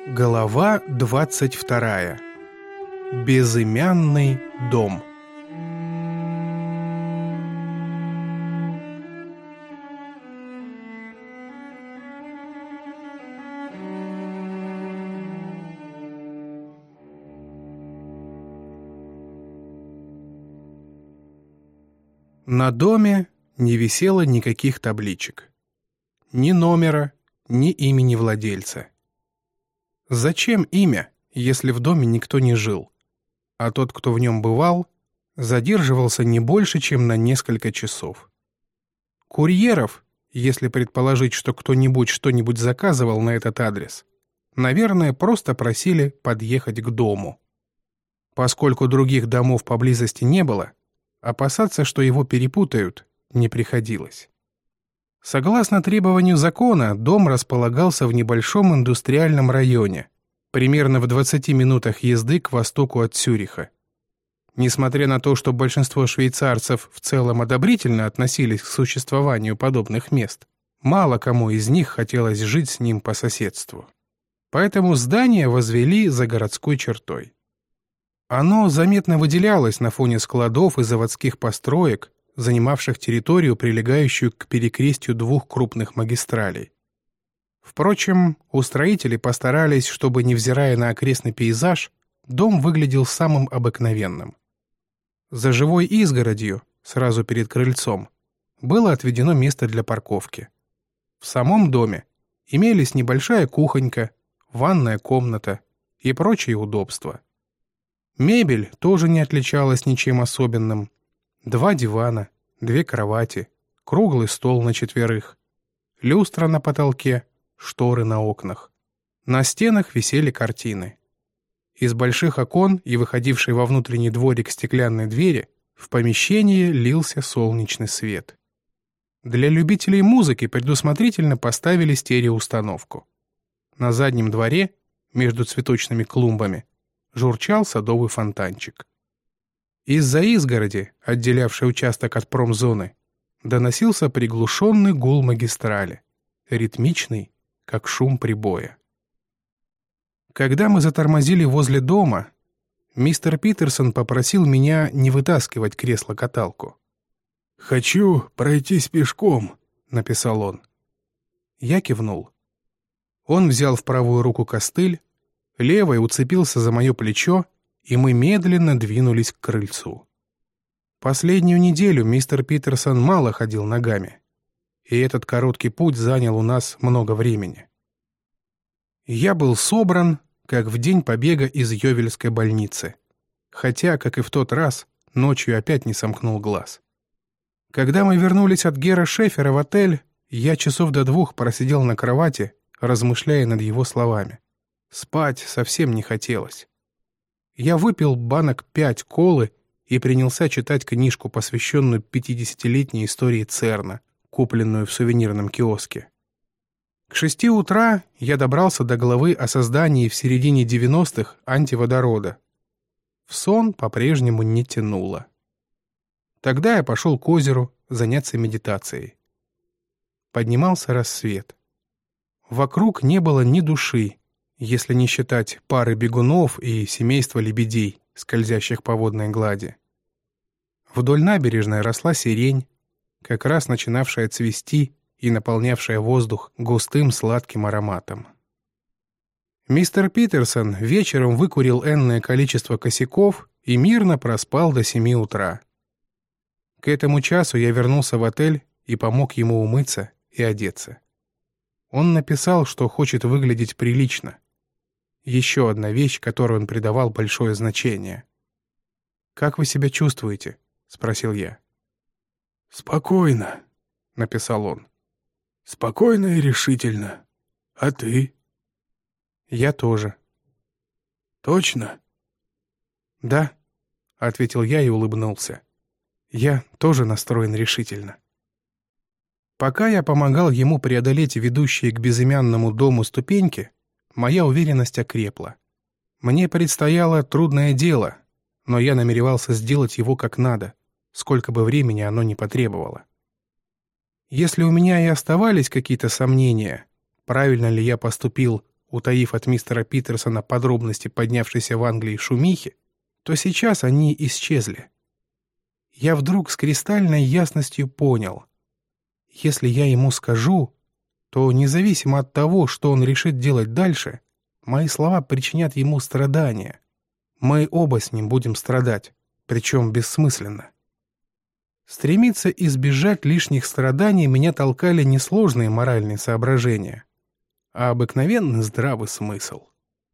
Глава 22. Безымянный дом. На доме не висело никаких табличек. Ни номера, ни имени владельца. Зачем имя, если в доме никто не жил? А тот, кто в нем бывал, задерживался не больше, чем на несколько часов. Курьеров, если предположить, что кто-нибудь что-нибудь заказывал на этот адрес, наверное, просто просили подъехать к дому. Поскольку других домов поблизости не было, опасаться, что его перепутают, не приходилось. Согласно требованию закона, дом располагался в небольшом индустриальном районе, примерно в 20 минутах езды к востоку от Цюриха. Несмотря на то, что большинство швейцарцев в целом одобрительно относились к существованию подобных мест, мало кому из них хотелось жить с ним по соседству. Поэтому здание возвели за городской чертой. Оно заметно выделялось на фоне складов и заводских построек, занимавших территорию, прилегающую к перекрестью двух крупных магистралей. Впрочем, устроители постарались, чтобы, невзирая на окрестный пейзаж, дом выглядел самым обыкновенным. За живой изгородью, сразу перед крыльцом, было отведено место для парковки. В самом доме имелись небольшая кухонька, ванная комната и прочие удобства. Мебель тоже не отличалась ничем особенным. 2 дивана, 2 кровати, круглый стол на 4, люстра на потолке, шторы на окнах. На стенах висели картины. Из больших окон и выходившей во внутренний дворик стеклянной двери в помещении лился солнечный свет. Для любителей музыки предусмотрительно поставили стереоустановку. На заднем дворе, между цветочными клумбами, журчал садовый фонтанчик. Из-за изгороди, отделявшей участок от промзоны, доносился приглушенный гул магистрали, ритмичный, как шум прибоя. Когда мы затормозили возле дома, мистер Питерсон попросил меня не вытаскивать кресло-каталку. «Хочу пройтись пешком», — написал он. Я кивнул. Он взял в правую руку костыль, левой уцепился за мое плечо, и мы медленно двинулись к крыльцу. Последнюю неделю мистер Питерсон мало ходил ногами, и этот короткий путь занял у нас много времени. Я был собран, как в день побега из Йовельской больницы, хотя, как и в тот раз, ночью опять не сомкнул глаз. Когда мы вернулись от Гера Шефера в отель, я часов до 2 просидел на кровати, размышляя над его словами. Спать совсем не хотелось. Я выпил банок 5 колы и принялся читать книжку, посвященную 50-летней истории ЦЕРНа, купленную в сувенирном киоске. К 6 утра я добрался до главы о создании в середине 90-х антиводорода. В сон по-прежнему не тянуло. Тогда я пошел к озеру заняться медитацией. Поднимался рассвет. Вокруг не было ни души, если не считать пары бегунов и семейства лебедей, скользящих по водной глади. Вдоль набережной росла сирень, как раз начинавшая цвести и наполнявшая воздух густым сладким ароматом. Мистер Питерсон вечером выкурил энное количество косяков и мирно проспал до 7 утра. К этому часу я вернулся в отель и помог ему умыться и одеться. Он написал, что хочет выглядеть прилично. Еще одна вещь, которой он придавал большое значение. «Как вы себя чувствуете?» — спросил я. «Спокойно», — написал он. «Спокойно и решительно. А ты?» «Я тоже». «Точно?» «Да», — ответил я и улыбнулся. «Я тоже настроен решительно». Пока я помогал ему преодолеть ведущие к безымянному дому ступеньки, моя уверенность окрепла. Мне предстояло трудное дело, но я намеревался сделать его как надо, сколько бы времени оно ни потребовало. Если у меня и оставались какие-то сомнения, правильно ли я поступил, утаив от мистера Питерсона подробности поднявшейся в Англии шумихи, то сейчас они исчезли. Я вдруг с кристальной ясностью понял: если я ему скажу, то независимо от того, что он решит делать дальше, мои слова причинят ему страдания. Мы оба с ним будем страдать, причем бессмысленно. Стремиться избежать лишних страданий меня толкали не сложные моральные соображения, а обыкновенный здравый смысл.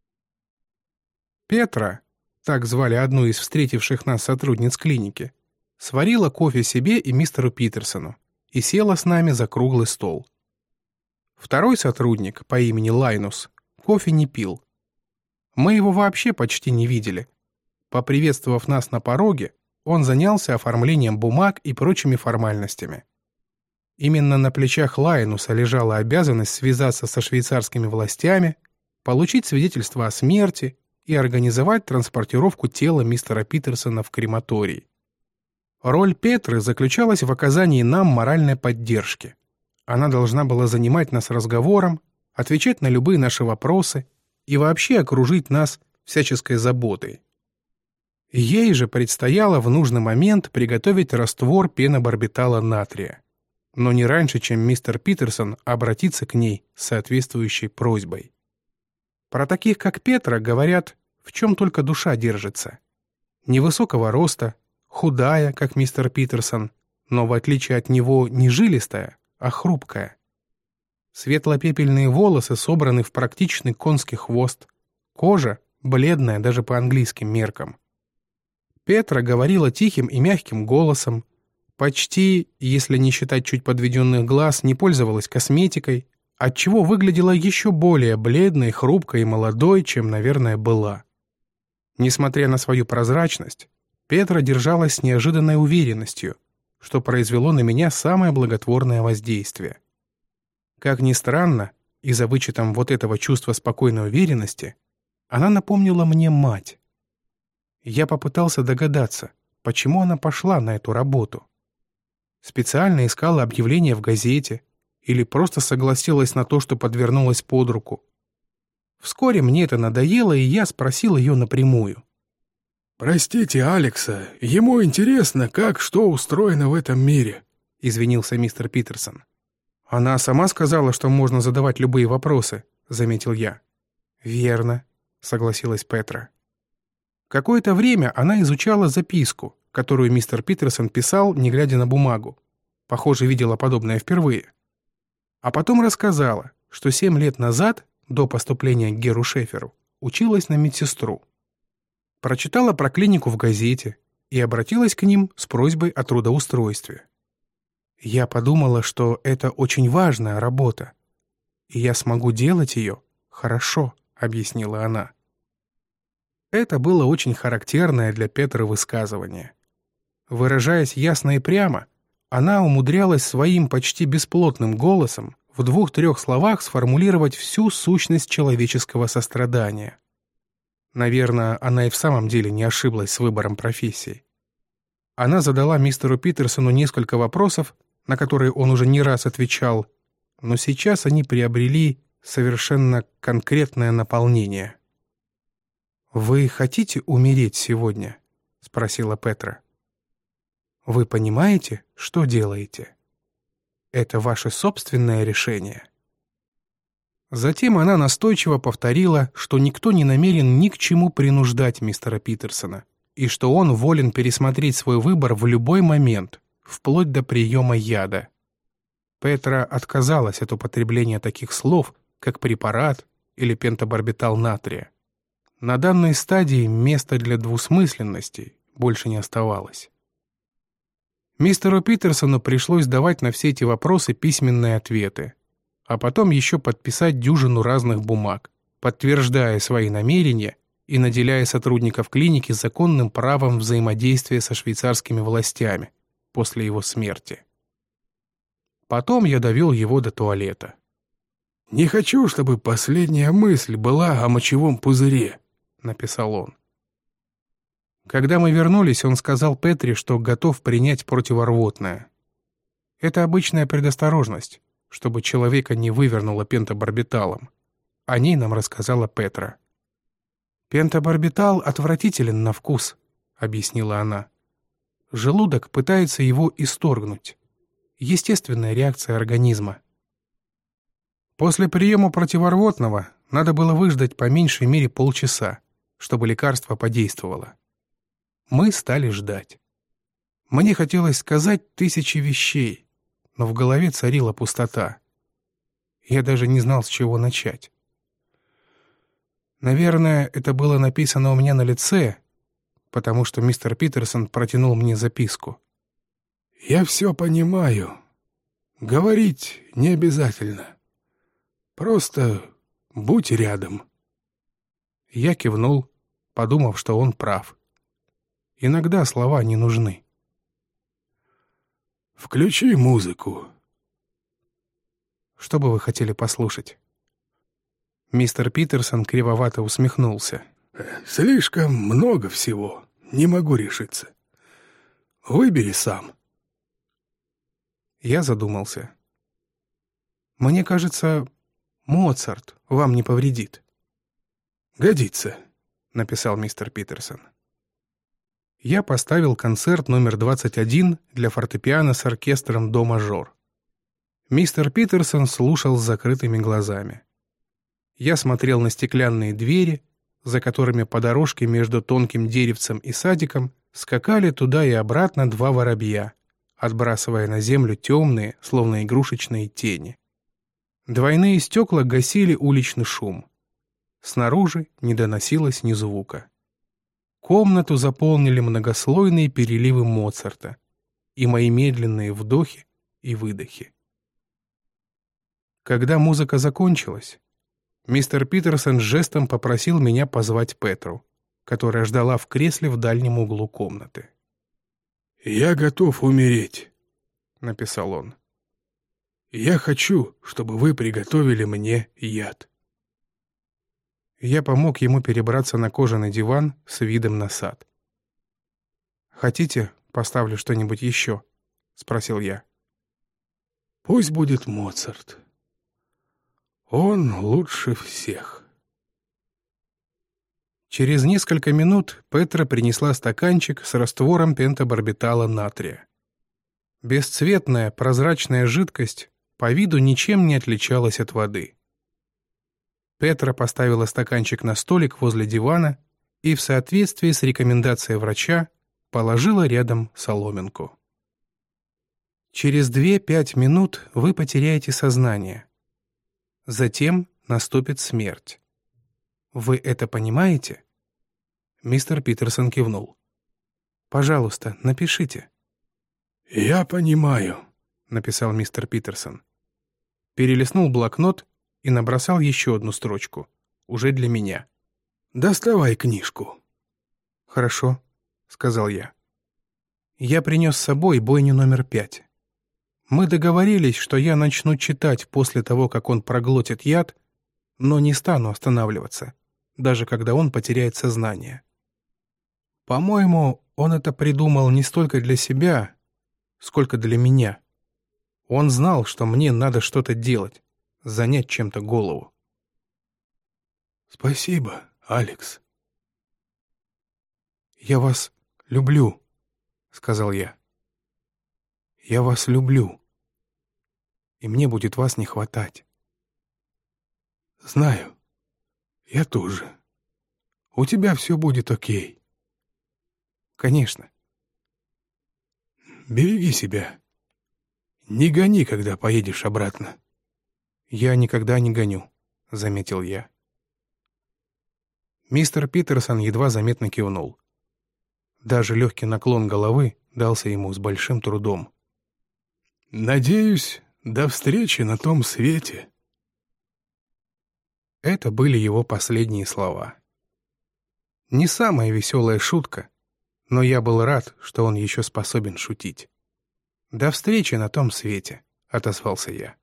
Петра, так звали одну из встретивших нас сотрудниц клиники, сварила кофе себе и мистеру Питерсону и села с нами за круглый стол. Второй сотрудник по имени Лайнус кофе не пил. Мы его вообще почти не видели. Поприветствовав нас на пороге, он занялся оформлением бумаг и прочими формальностями. Именно на плечах Лайнуса лежала обязанность связаться со швейцарскими властями, получить свидетельство о смерти и организовать транспортировку тела мистера Питерсона в крематорий. Роль Петры заключалась в оказании нам моральной поддержки. Она должна была занимать нас разговором, отвечать на любые наши вопросы и вообще окружить нас всяческой заботой. Ей же предстояло в нужный момент приготовить раствор пенобарбитала натрия, но не раньше, чем мистер Питерсон обратится к ней с соответствующей просьбой. Про таких, как Петра, говорят, в чем только душа держится. Невысокого роста, худая, как мистер Питерсон, но в отличие от него не жилистая, а хрупкая. Светло-пепельные волосы собраны в практичный конский хвост, кожа бледная даже по английским меркам. Петра говорила тихим и мягким голосом, почти, если не считать чуть подведенных глаз, не пользовалась косметикой, отчего выглядела еще более бледной, хрупкой и молодой, чем, наверное, была. Несмотря на свою прозрачность, Петра держалась с неожиданной уверенностью, что произвело на меня самое благотворное воздействие. Как ни странно, и за вычетом вот этого чувства спокойной уверенности, она напомнила мне мать. Я попытался догадаться, почему она пошла на эту работу. Специально искала объявление в газете или просто согласилась на то, что подвернулась под руку. Вскоре мне это надоело, и я спросил ее напрямую. «Простите Алекса, ему интересно, как что устроено в этом мире», — извинился мистер Питерсон. «Она сама сказала, что можно задавать любые вопросы», — заметил я. «Верно», — согласилась Петра. Какое-то время она изучала записку, которую мистер Питерсон писал, не глядя на бумагу. Похоже, видела подобное впервые. А потом рассказала, что 7 лет назад, до поступления к Геру Шеферу, училась на медсестру. Прочитала про клинику в газете и обратилась к ним с просьбой о трудоустройстве. Я подумала, что это очень важная работа, и я смогу делать ее хорошо, объяснила она. Это было очень характерное для Петры высказывание. Выражаясь ясно и прямо, она умудрялась своим почти бесплотным голосом в 2-3 словах сформулировать всю сущность человеческого сострадания. Наверное, она и в самом деле не ошиблась с выбором профессии. Она задала мистеру Питерсону несколько вопросов, на которые он уже не раз отвечал, но сейчас они приобрели совершенно конкретное наполнение. «Вы хотите умереть сегодня?» — спросила Петра. «Вы понимаете, что делаете? Это ваше собственное решение». Затем она настойчиво повторила, что никто не намерен ни к чему принуждать мистера Питерсона, и что он волен пересмотреть свой выбор в любой момент, вплоть до приема яда. Петра отказалась от употребления таких слов, как препарат или пентобарбитал натрия. На данной стадии места для двусмысленностей больше не оставалось. Мистеру Питерсону пришлось давать на все эти вопросы письменные ответы, а потом еще подписать дюжину разных бумаг, подтверждая свои намерения и наделяя сотрудников клиники законным правом взаимодействия со швейцарскими властями после его смерти. Потом я довел его до туалета. «Не хочу, чтобы последняя мысль была о мочевом пузыре», — написал он. Когда мы вернулись, он сказал Петре, что готов принять противорвотное. Это обычная предосторожность, чтобы человека не вывернуло пентобарбиталом. О ней нам рассказала Петра. «Пентабарбитал отвратителен на вкус», — объяснила она. «Желудок пытается его исторгнуть. Естественная реакция организма. После приема противорвотного надо было выждать по меньшей мере полчаса, чтобы лекарство подействовало. Мы стали ждать. Мне хотелось сказать тысячи вещей, но в голове царила пустота. Я даже не знал, с чего начать. Наверное, это было написано у меня на лице, потому что мистер Питерсон протянул мне записку. «Я все понимаю. Говорить не обязательно. Просто будь рядом». Я кивнул, подумав, что он прав. Иногда слова не нужны. «Включи музыку». «Что бы вы хотели послушать?» Мистер Питерсон кривовато усмехнулся. «Слишком много всего. Не могу решиться. Выбери сам». Я задумался. «Мне кажется, Моцарт вам не повредит». «Годится», — написал мистер Питерсон. Я поставил концерт номер 21 для фортепиано с оркестром до-мажор. Мистер Питерсон слушал с закрытыми глазами. Я смотрел на стеклянные двери, за которыми по дорожке между тонким деревцем и садиком скакали туда и обратно два воробья, отбрасывая на землю темные, словно игрушечные тени. Двойные стекла гасили уличный шум. Снаружи не доносилось ни звука. Комнату заполнили многослойные переливы Моцарта и мои медленные вдохи и выдохи. Когда музыка закончилась, мистер Питерсон жестом попросил меня позвать Петру, которая ждала в кресле в дальнем углу комнаты. «Я готов умереть», — написал он. «Я хочу, чтобы вы приготовили мне яд». Я помог ему перебраться на кожаный диван с видом на сад. «Хотите, поставлю что-нибудь еще?» — спросил я. «Пусть будет Моцарт. Он лучше всех». Через несколько минут Петра принесла стаканчик с раствором пентабарбитала натрия. Бесцветная прозрачная жидкость по виду ничем не отличалась от воды. Петра поставила стаканчик на столик возле дивана и в соответствии с рекомендацией врача положила рядом соломинку. Через 2-5 минут вы потеряете сознание. Затем наступит смерть. Вы это понимаете? Мистер Питерсон кивнул. Пожалуйста, напишите. «Я понимаю», — написал мистер Питерсон. Перелистнул блокнот и набросал еще одну строчку, уже для меня. «Доставай книжку». «Хорошо», — сказал я. Я принес с собой бойню номер 5. Мы договорились, что я начну читать после того, как он проглотит яд, но не стану останавливаться, даже когда он потеряет сознание. По-моему, он это придумал не столько для себя, сколько для меня. Он знал, что мне надо что-то делать, занять чем-то голову. «Спасибо, Алекс». «Я вас люблю», — сказал я. «Я вас люблю. И мне будет вас не хватать». «Знаю. Я тоже. У тебя все будет окей». «Конечно». «Береги себя. Не гони, когда поедешь обратно». «Я никогда не гоню», — заметил я. Мистер Питерсон едва заметно кивнул. Даже легкий наклон головы дался ему с большим трудом. «Надеюсь, до встречи на том свете». Это были его последние слова. Не самая веселая шутка, но я был рад, что он еще способен шутить. «До встречи на том свете», — отозвался я.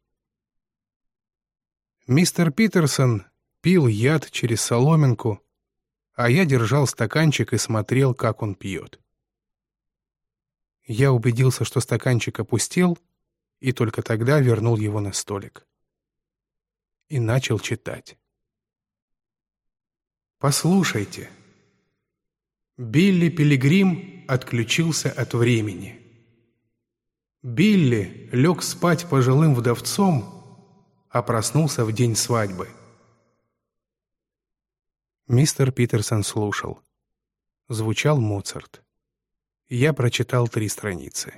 Мистер Питерсон пил яд через соломинку, а я держал стаканчик и смотрел, как он пьет. Я убедился, что стаканчик опустел, и только тогда вернул его на столик. И начал читать. Послушайте. Билли Пилигрим отключился от времени. Билли лег спать пожилым вдовцом, а проснулся в день свадьбы. Мистер Питерсон слушал. Звучал Моцарт. Я прочитал 3 страницы.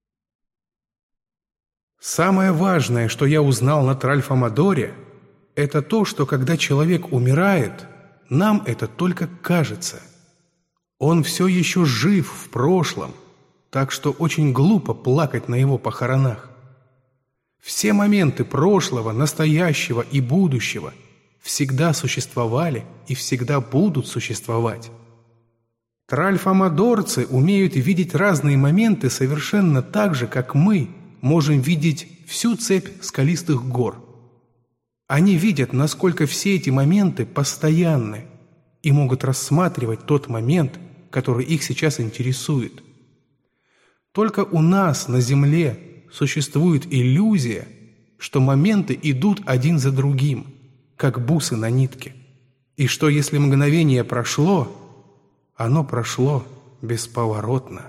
Самое важное, что я узнал на Тральфамадоре, это то, что когда человек умирает, нам это только кажется. Он все еще жив в прошлом, так что очень глупо плакать на его похоронах. Все моменты прошлого, настоящего и будущего всегда существовали и всегда будут существовать. Тральфамадорцы умеют видеть разные моменты совершенно так же, как мы можем видеть всю цепь скалистых гор. Они видят, насколько все эти моменты постоянны и могут рассматривать тот момент, который их сейчас интересует. Только у нас на Земле существует иллюзия, что моменты идут один за другим, как бусы на нитке, и что если мгновение прошло, оно прошло бесповоротно.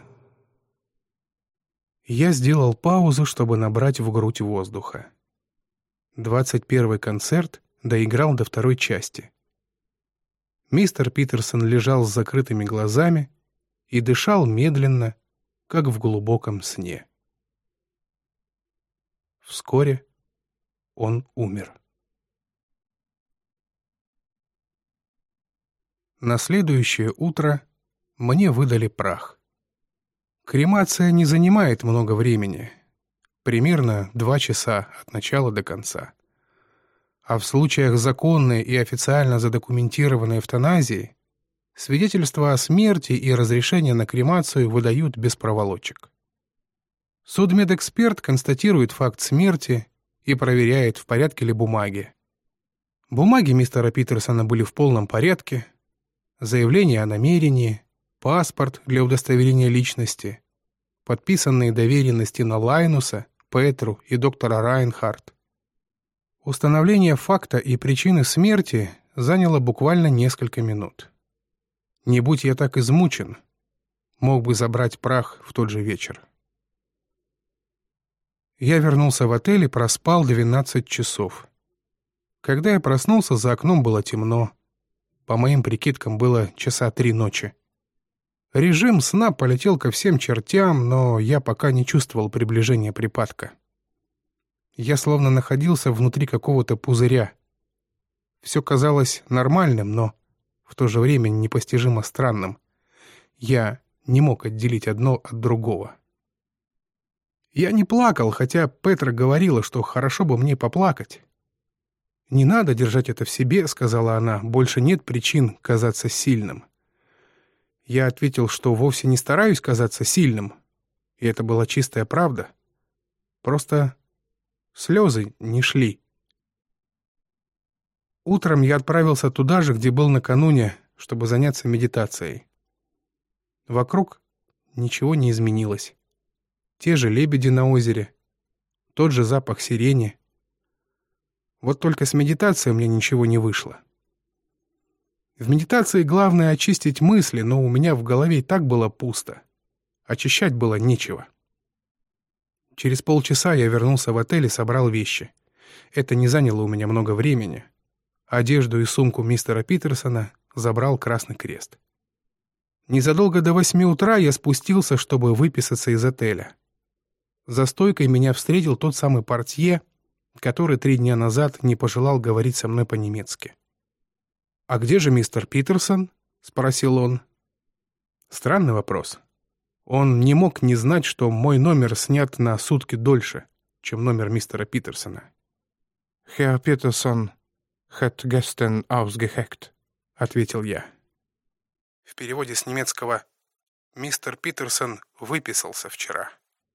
Я сделал паузу, чтобы набрать в грудь воздуха. 21-й концерт доиграл до 2-й части. Мистер Питерсон лежал с закрытыми глазами и дышал медленно, как в глубоком сне. Вскоре он умер. На следующее утро мне выдали прах. Кремация не занимает много времени, примерно 2 часа от начала до конца. А в случаях законной и официально задокументированной эвтаназии свидетельства о смерти и разрешение на кремацию выдают без проволочек. Судмедэксперт констатирует факт смерти и проверяет, в порядке ли бумаги. Бумаги мистера Питерсона были в полном порядке, заявление о намерении, паспорт для удостоверения личности, подписанные доверенности на Лайнуса, Петру и доктора Райнхард. Установление факта и причины смерти заняло буквально несколько минут. Не будь я так измучен, мог бы забрать прах в тот же вечер. Я вернулся в отель и проспал 12 часов. Когда я проснулся, за окном было темно. По моим прикидкам, было 3 часа ночи. Режим сна полетел ко всем чертям, но я пока не чувствовал приближения припадка. Я словно находился внутри какого-то пузыря. Все казалось нормальным, но в то же время непостижимо странным. Я не мог отделить одно от другого. Я не плакал, хотя Петра говорила, что хорошо бы мне поплакать. «Не надо держать это в себе», — сказала она, — «больше нет причин казаться сильным». Я ответил, что вовсе не стараюсь казаться сильным, и это была чистая правда. Просто слезы не шли. Утром я отправился туда же, где был накануне, чтобы заняться медитацией. Вокруг ничего не изменилось. Те же лебеди на озере, тот же запах сирени. Вот только с медитацией у меня ничего не вышло. В медитации главное очистить мысли, но у меня в голове и так было пусто. Очищать было нечего. Через полчаса я вернулся в отель и собрал вещи. Это не заняло у меня много времени. Одежду и сумку мистера Питерсона забрал Красный Крест. Незадолго до 8 утра я спустился, чтобы выписаться из отеля. За стойкой меня встретил тот самый портье, который 3 дня назад не пожелал говорить со мной по-немецки. «А где же мистер Питерсон?» — спросил он. Странный вопрос. Он не мог не знать, что мой номер снят на сутки дольше, чем номер мистера Питерсона. «Herr Peterson hat gestern ausgeheckt», — ответил я. В переводе с немецкого «Мистер Питерсон выписался вчера».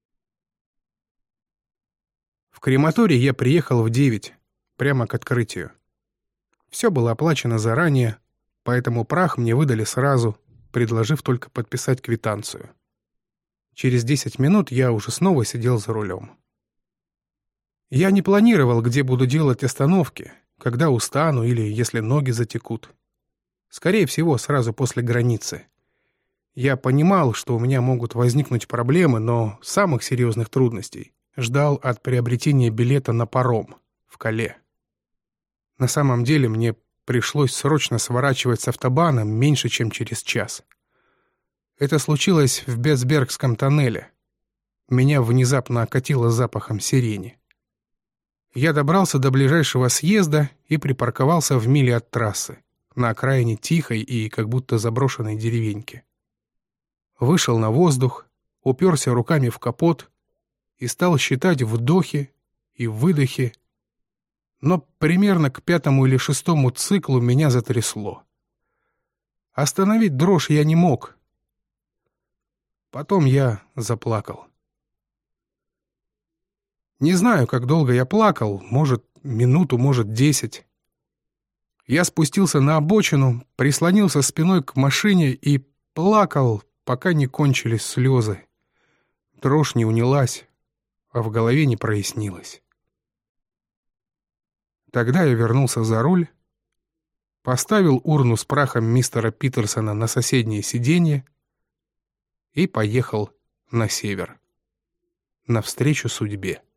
В крематорий я приехал в 9, прямо к открытию. Все было оплачено заранее, поэтому прах мне выдали сразу, предложив только подписать квитанцию. Через 10 минут я уже снова сидел за рулем. Я не планировал, где буду делать остановки, когда устану или если ноги затекут. Скорее всего, сразу после границы. Я понимал, что у меня могут возникнуть проблемы, но самых серьезных трудностей ждал от приобретения билета на паром в Кале. На самом деле мне пришлось срочно сворачивать с автобана меньше, чем через час. Это случилось в Бетсбергском тоннеле. Меня внезапно окатило запахом сирени. Я добрался до ближайшего съезда и припарковался в миле от трассы, на окраине тихой и как будто заброшенной деревеньки. Вышел на воздух, уперся руками в капот и стал считать вдохи и выдохи, но примерно к 5-му или 6-му циклу меня затрясло. Остановить дрожь я не мог. Потом я заплакал. Не знаю, как долго я плакал, может, минуту, может, 10. Я спустился на обочину, прислонился спиной к машине и плакал, пока не кончились слезы. Дрожь не унялась, а в голове не прояснилось. Тогда я вернулся за руль, поставил урну с прахом мистера Питерсона на соседнее сиденье и поехал на север, навстречу судьбе.